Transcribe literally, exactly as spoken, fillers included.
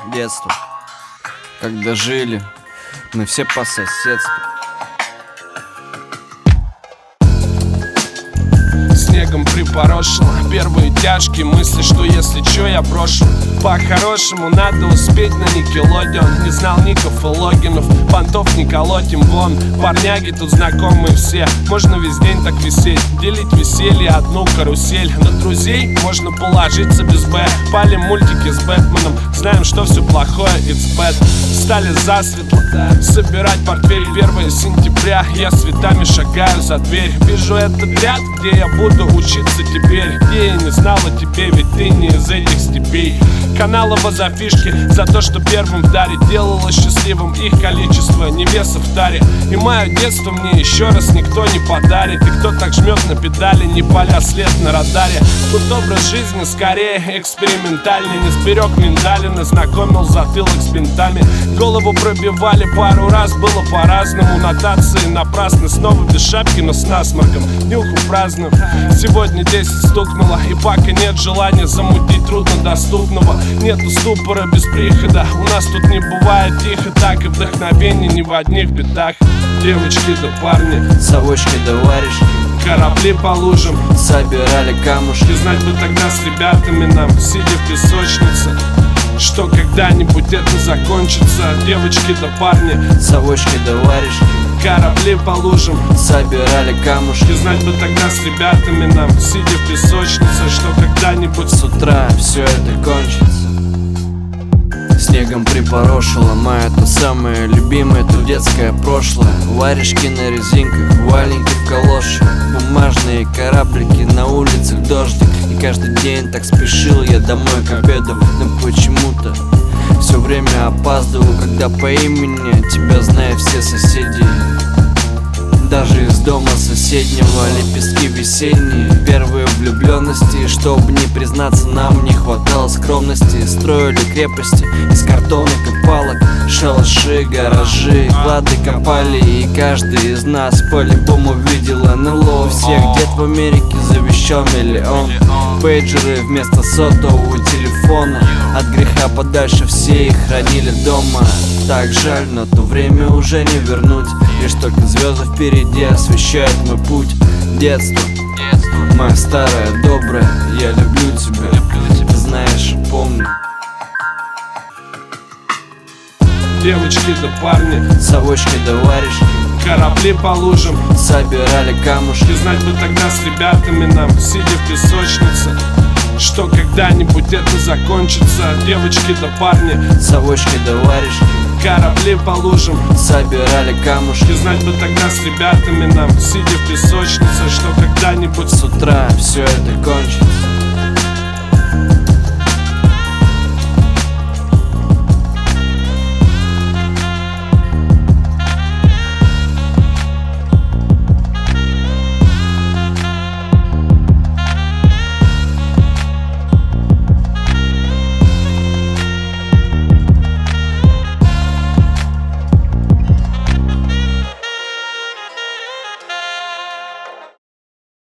детства, когда жили мы все по соседству. Снегом припорошило первые тяжкие мысли, что если чё, я брошу. По-хорошему надо успеть на Никелодеон. Не знал ников и логинов, понтов не колотим вон. Парняги тут знакомые все, можно весь день так висеть, делить веселье одну карусель. На друзей можно положиться без Б. Палим мультики с Бэтменом, знаем, что все плохое it's bad. Стали засветло собирать портфель. Первое сентября я цветами шагаю за дверь. Вижу этот ряд, где я буду учиться теперь, где я не знал о тебе, ведь ты не из этих степей. Каналова за фишки, за то, что первым в даре делало счастливым их количество невесов в таре. И мое детство мне еще раз никто не подарит. И кто так жмет на педали, не поля след на радаре. Тут образ жизни скорее экспериментальный. Не сберег миндалин и знакомил затылок с бинтами. Голову пробивали пару раз, было по-разному. Нотации напрасны, снова без шапки, но с насморком. Нюху праздную, сегодня десять стукнуло. И пока нет желания замутить труднодоступного, нету ступора без прихода. У нас тут не бывает тихо так, и вдохновение не в одних бедах. Девочки да парни, совочки да варежки, корабли по лужам собирали камушки. И знать бы тогда с ребятами нам, сидя в песочнице, что когда-нибудь это закончится. Девочки да парни, совочки да варежки, корабли по лужам собирали камушки. И знать бы тогда с ребятами нам, сидя в песочнице, что когда-нибудь с утра все это кончится. Снегом припорошило мое то самое любимое, то детское прошлое. Варежки на резинках, валенки в калоши, бумажные кораблики, на улицах дождик. И каждый день так спешил я домой к обеду, но почему-то все время опаздывал, когда по имени тебя знают все соседи. Даже из дома соседнего лепестки весенние, первые влюбленности. Чтобы не признаться, нам не хватало скромности. Строили крепости из картонок и палок, шалаши, гаражи, клады копали. И каждый из нас по-любому видел эн эл о. Всех дед в Америке завещал миллион. Пейджеры вместо сотового телефона, от греха подальше все их хранили дома. Так жаль, но то время уже не вернуть. Лишь только звезды впереди освещают мой путь. Детство, моя старая добрая, я люблю тебя, ты знаешь, помню. Девочки да парни, совочки да варежки, корабли по лужам собирали камушки. И знать бы тогда с ребятами нам, сидя в песочнице, что когда-нибудь это закончится. Девочки да парни, совочки да варежки, корабли по лужам собирали камушки. И знать бы тогда с ребятами нам, сидя в песочнице, что когда-нибудь с утра все это кончится.